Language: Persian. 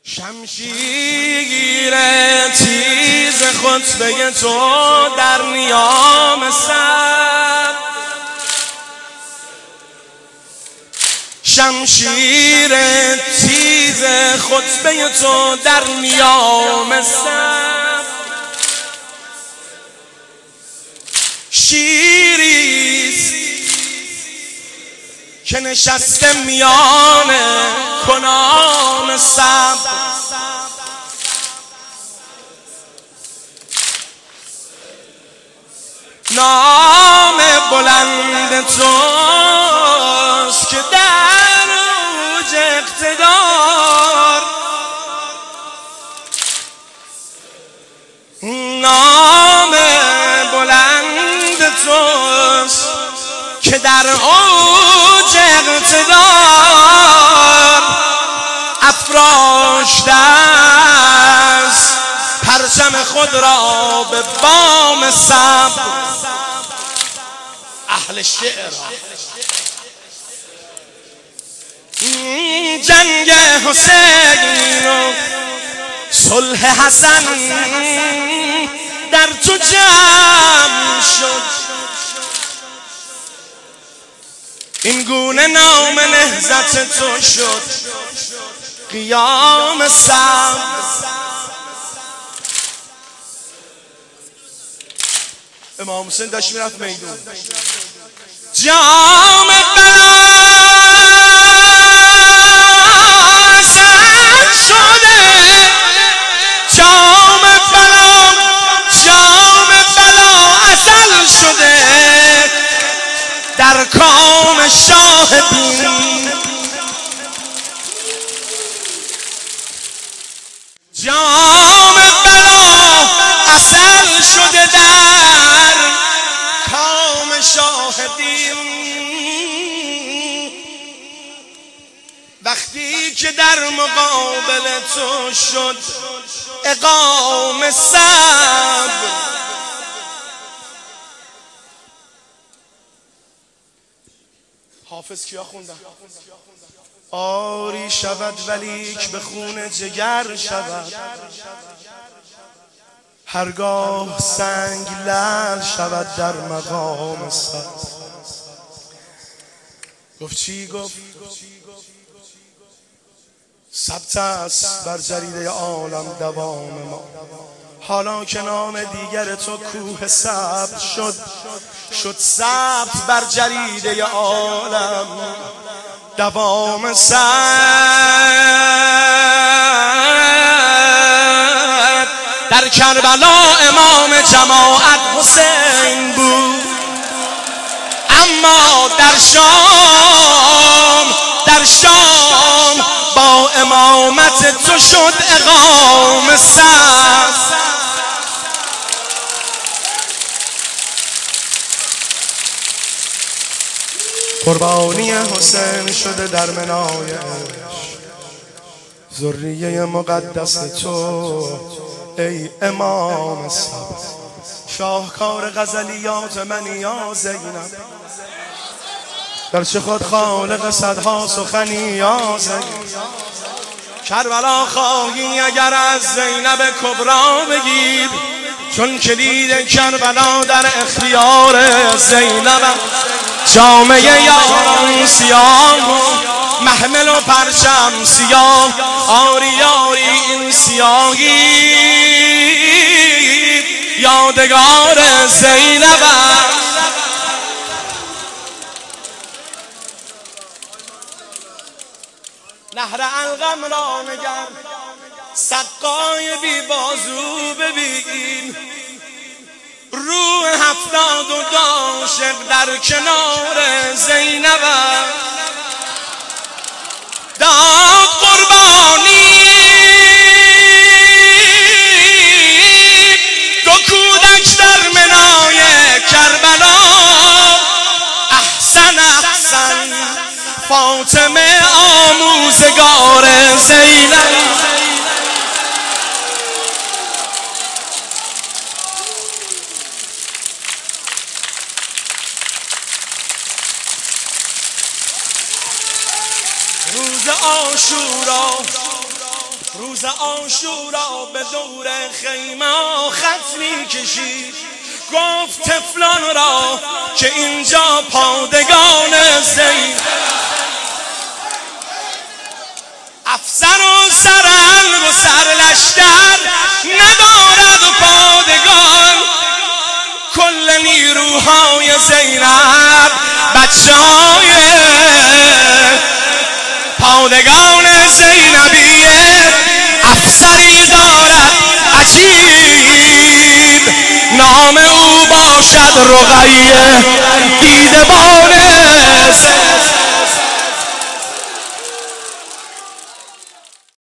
شمشیر تیز خطبه تو در نیام سر، شمشیر تیز خطبه تو در نیام سر، شیریست که نشسته میان کنان صبر، نام بلند توست که در اوج اقتدار، نام بلند توست که در اوج اقتدار افراشته است پرچم خود را به بام صبر. اهل شعر جنگ حسین و صلح حسن در تو جمع شد، این گونه نام نهضت تو شد قیام صبر. امام حسین داشت میرفت میدون، جام بلا اصل شده، جام بلا اصل شده در کام شاه دین، جام بلا اصل شده در کام شاه دین. وقتی که در مقابل تو شد اقام صبر، حافظ کیا خوندن؟ آری شود ولیک به خون جگر شود، هرگاه سنگ لعل شود در مقام صبر. گفت چی؟ گفت ثبت است بر جریده عالم دوام ما، حالا که نام دیگر تو کوه صبر شد ثبت بر جریده عالم دوام صبر. در کربلا امام جماعت حسین بود، اما در شام با امامت تو شد اقام صبر. قربانی حسین شده در منای ذریه مقدس تو ای امام صبر. شاهکار غزلیات من یا زینب، گرچه خود خالق صدها سخنی یا زینب. کربلا خواهی اگر از زینب کبرا بگیر، چون کلید کربلا در اختیار زینب. جامعه یاران سیاه، محمل و پرچم سیاه، آری آری این سیاهی یادگار زینب. نهر القم را نگر، سقای بی بازو ببین، روح 72 عاشق در کنار زینب. داد قربانی دو کودک در منای کربلا، احسن فاطمه آموزگار زینب. روز عاشورا روز عاشورا به دور خیمه خط می‌کشید، گفت طفلان را که اینجا پادگان زین، افسر و سرهنگ و سرلشکر ندارد پادگان، کل نیروهای زینب بچه‌های پادگان زینبیه، افسری دارد عجیب، نام او باشد رقیه دیدبان